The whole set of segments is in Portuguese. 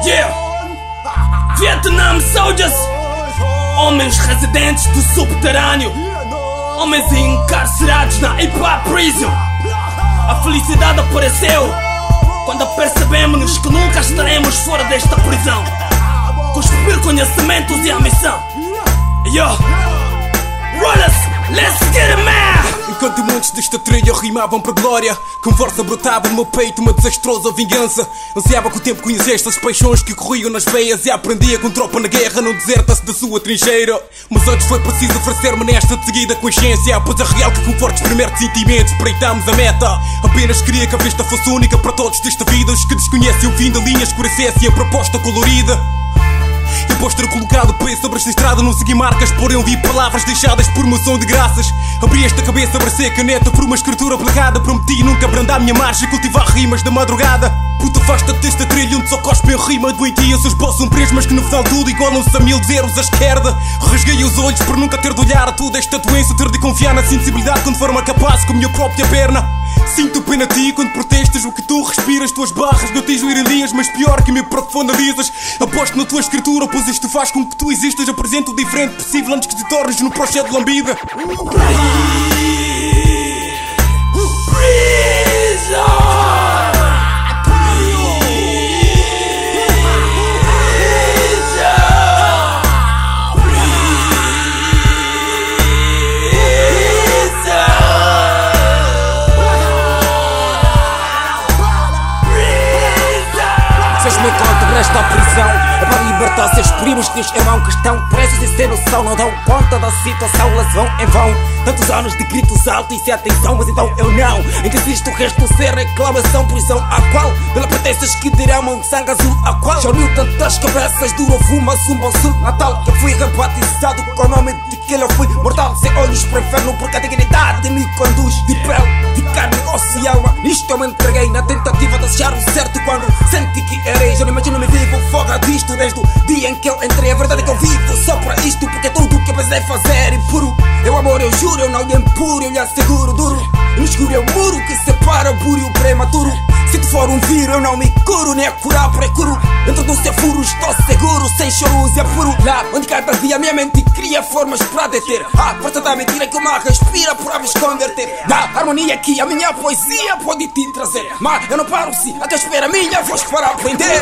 Yeah. Vietnam Soldiers, homens residentes do subterrâneo, homens encarcerados na Ipa Prison. A felicidade apareceu quando percebemos que nunca estaremos fora desta prisão. Cuspir conhecimentos e a missão. Yo, rollers, let's get it, man! Enquanto muitos desta trilha rimavam para glória, com força brotava no meu peito uma desastrosa vingança. Ansiava que o tempo conhecesse as paixões que corriam nas veias, e aprendia com tropa na guerra não deserta-se da sua trincheira. Mas antes foi preciso oferecer-me nesta de seguida consciência, pois é real que com fortes primeiros sentimentos espreitámos a meta. Apenas queria que a vista fosse única para todos desta vida. Os que desconhecem o fim da linha escurecessem a proposta colorida. Depois de ter colocado o pé sobre esta estrada, não segui marcas, porém ouvi palavras deixadas por moção de graças. Abri esta cabeça, abracei a caneta por uma escritura placada. Prometi nunca abrandar a minha marcha e cultivar rimas da madrugada. Puta, afasta-te desta trilha onde só cospem a rima doentia. Seus bolsos são prismas que no final tudo igualam-se a 1000 zeros à esquerda. Rasguei os olhos por nunca ter de olhar a toda esta doença, ter de confiar na sensibilidade quando forma capaz com a minha própria perna. Sinto pena a ti quando protestas o que tu respiras. Tuas barras não tens iranias, mas pior que me profundizas. Aposto na tua escritura, pois isto faz com que tu existas. Apresenta o diferente possível antes que te tornes no projeto de lambida. Me conto nesta prisão é para libertar seus primos, teus irmãos que estão presos e sem noção, não dão conta da situação, elas vão em vão. Tantos anos de gritos altos e sem atenção, mas então eu não. Em que existe o resto do ser reclamação, prisão a qual pela pretensas que derramam sangue azul, a qual já uniu tantas cabeças, duro fumas um bom sul natal. Que fui rebatizado com o nome de que eu fui mortal, sem olhos para o inferno, porque a dignidade me conduz. De pele, de carne, osso e alma, nisto eu me entreguei na tentativa de achar o certo quando senti que errei. Já não imagino me vivo fora disto desde o dia em que eu entrei. A verdade é que eu vivo só para isto, porque tudo o que eu pensei fazer é puro. Eu amor, eu juro, eu não lhe impuro, eu lhe asseguro duro. No escuro é o muro que separa o puro e o prematuro. Se te for um vírus eu não me curo, nem a curar procuro. Dentro do seu furo estou seguro, sem choros e apuro. Lá onde cada dia minha mente cria formas para deter a força da mentira que o mar respira para me converter. Da harmonia que a minha poesia pode te trazer, mas eu não paro se até espera a minha voz para aprender.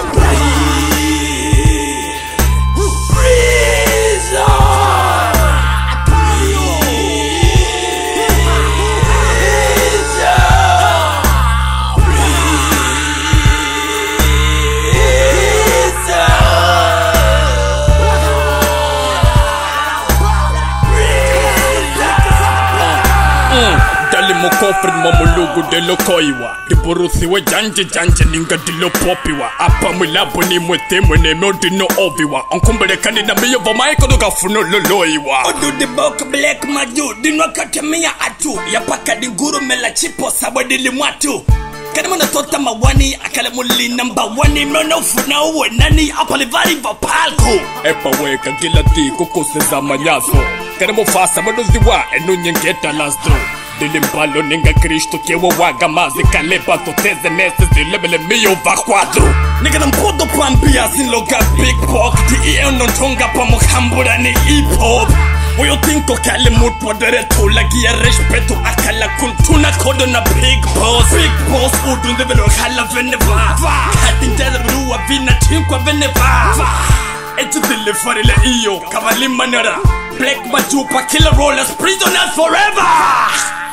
Dali mo cofre mamulugu de lo koiwa de borusiwe janje ninga dilo popiwa apa mulabo ni mwetemo ne modi no obiwa onkumbele kani na miyo vamae kodo gafuno loloiwa odu de bok black maju dinwa katemia atu ya paka dinguru mela chipo sabadili mwatu kana mona tota mawani akala muli number 1 mno funa wenani apalivari vapalko epa weka kila tiko kuseza manyaso kana mofasa madoziwa enunyengeta lastro Dilimpalo ninga Cristo que eu waga mas e calepa toteze nesses de lebele mio va quadro. Nigga não pudo pambia sin loga big pop de eu não tonga pa mukambura ni hip hop. O eu tenho que ele muito poder tola guia respeito aquela cultura codo na big boss o do develo hala veneva. Cadin dela rua vina tinko veneva. It's the for the io cavali manera. Black Majupa killer rollers prisoners forever.